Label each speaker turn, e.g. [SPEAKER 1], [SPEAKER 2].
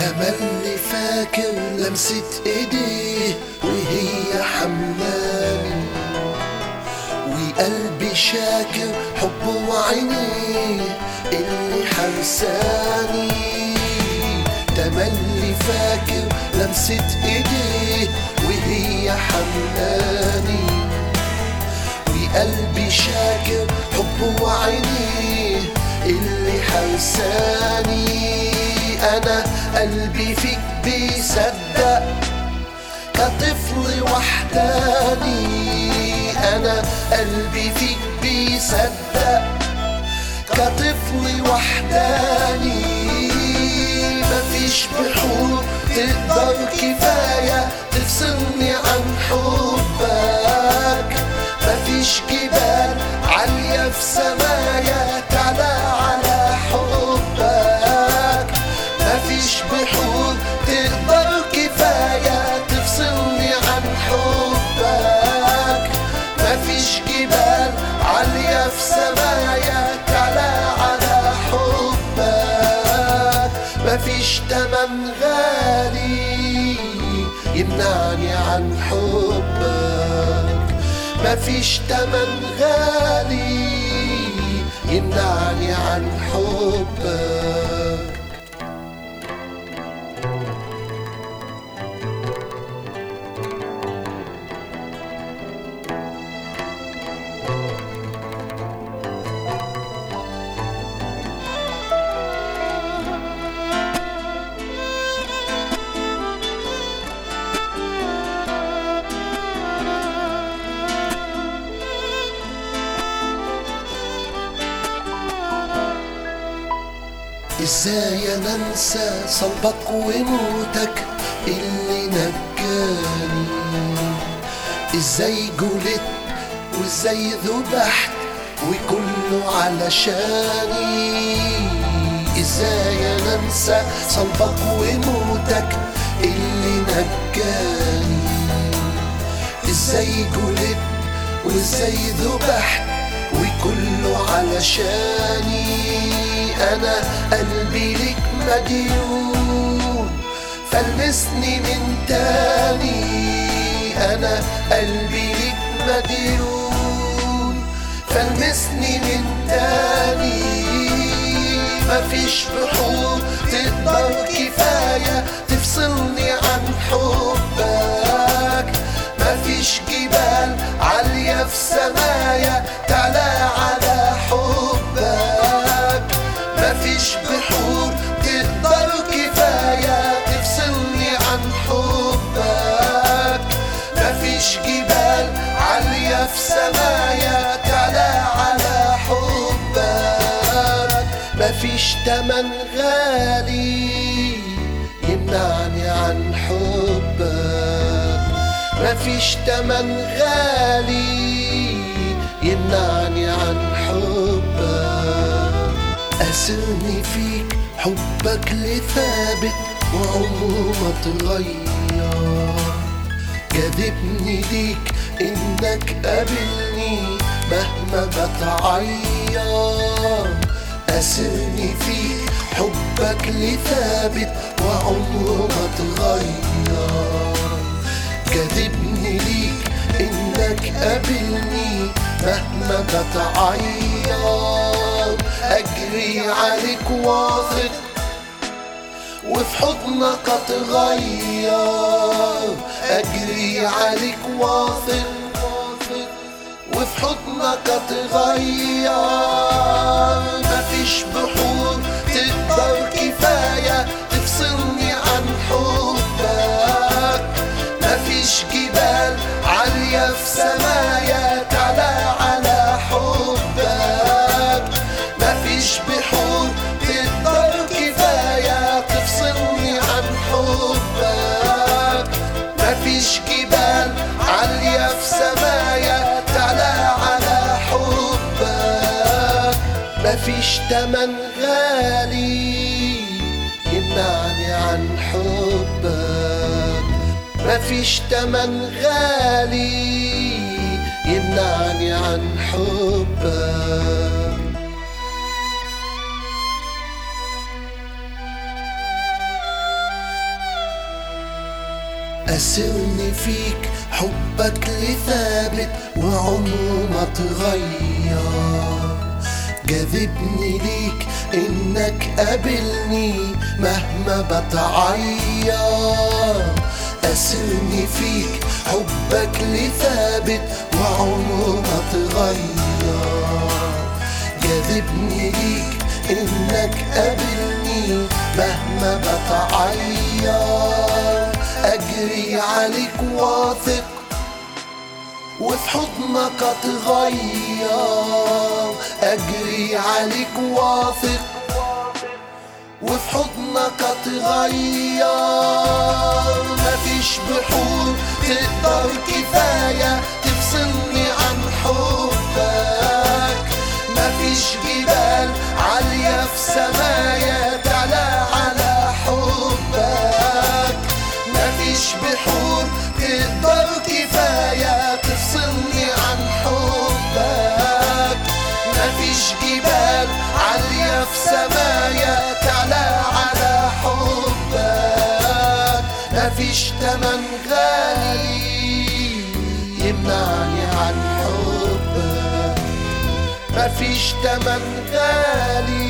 [SPEAKER 1] تملي فاكر لمسة ايديه وهي حملاني، وقلبي شاكر حبه وعينيه اللي حرساني. تملي فاكر لمسة ايديه وهي حملاني، وقلبي شاكر حبه وعينيه اللي حرساني. أنا قلبي فيك بيصدق كطفل وحداني، أنا قلبي فيك بيصدق كطفل وحداني. مفيش بحور تقدر كفاية تفصلني عن حبك، مفيش جبال عالية في سمايا تعلى على حبك، مفيش بحور تقدر كفاية تفصلني عن حبك، مفيش جبال عالية في سمايا تعلى على حبك، مفيش تمن غالي يمنعني عن حبك، مفيش تمن غالي يمنعني عن حبك. ازاي انا انسى صلبك وموتك اللي نجاني، ازاي جولت وازاي ذبحت وكله علشاني. ازاي انا انسى صلبك وموتك اللي نجاني، ازاي جولت وازاي ذبحت وكله علشاني. أنا قلبي لك مديون فلمسني من تاني، أنا قلبي لك مديون فلمسني من تاني. مفيش بحور تقدر كفاية تفصلني عن حبك، مفيش جبال عالية في سمايا تعلى على حبك، مفيش بحور تقدر كفاية تفصلني عن حبك، مفيش جبال عالية في سمايا تعلى على حبك، مفيش تمن غالي يمنعني عن حبك، مفيش تمن غالي يمنعني عن حبك. أسرني فيك حبك لثابت وعمره ما اتغير، جاذبني ليك إنك قابلني مهما بتعير. أسرني فيك حبك لثابت وعمره ما اتغير، جاذبني ليك إنك قابلني مهما بتعير. أجري عليك واثق وفي حضنك أتغير، أجري عليك واثق وفي حضنك أتغير. مفيش بحور تقدر كفاية تفصلني عن حبك، مفيش جبال عالية في سمايا تعلى على حبك، مفيش بحور تقدر كفاية تفصلني عن حبك، مفيش جبال عالية في سمايا تعلى على حبك، مفيش تمن غالي يمنعني عن حبك، مفيش تمن غالي يمنعني عن حبك. أسرني فيك حبك لثابت وعمره ما تغير. جاذبني ليك إنك قابلني مهما بتعير. أسرني فيك حبك لثابت وعمره ما تغير. جاذبني ليك إنك قابلني مهما بتعير. أجري عليك واثق وفي حضنك أتغير. أجري عليك واثق وفي حضنك أتغير. مفيش بحور تقدر كفاية تفصلني عن حبك. مفيش جبال عالية في سمايا تعلى على حبك. مفيش بحور تقدر كفاية تفصلني عن حبك. مفيش جبال عالية في سمايا تعلى على حبك. مفيش تمن غالي يمنعني عن حبك. مفيش تمن غالي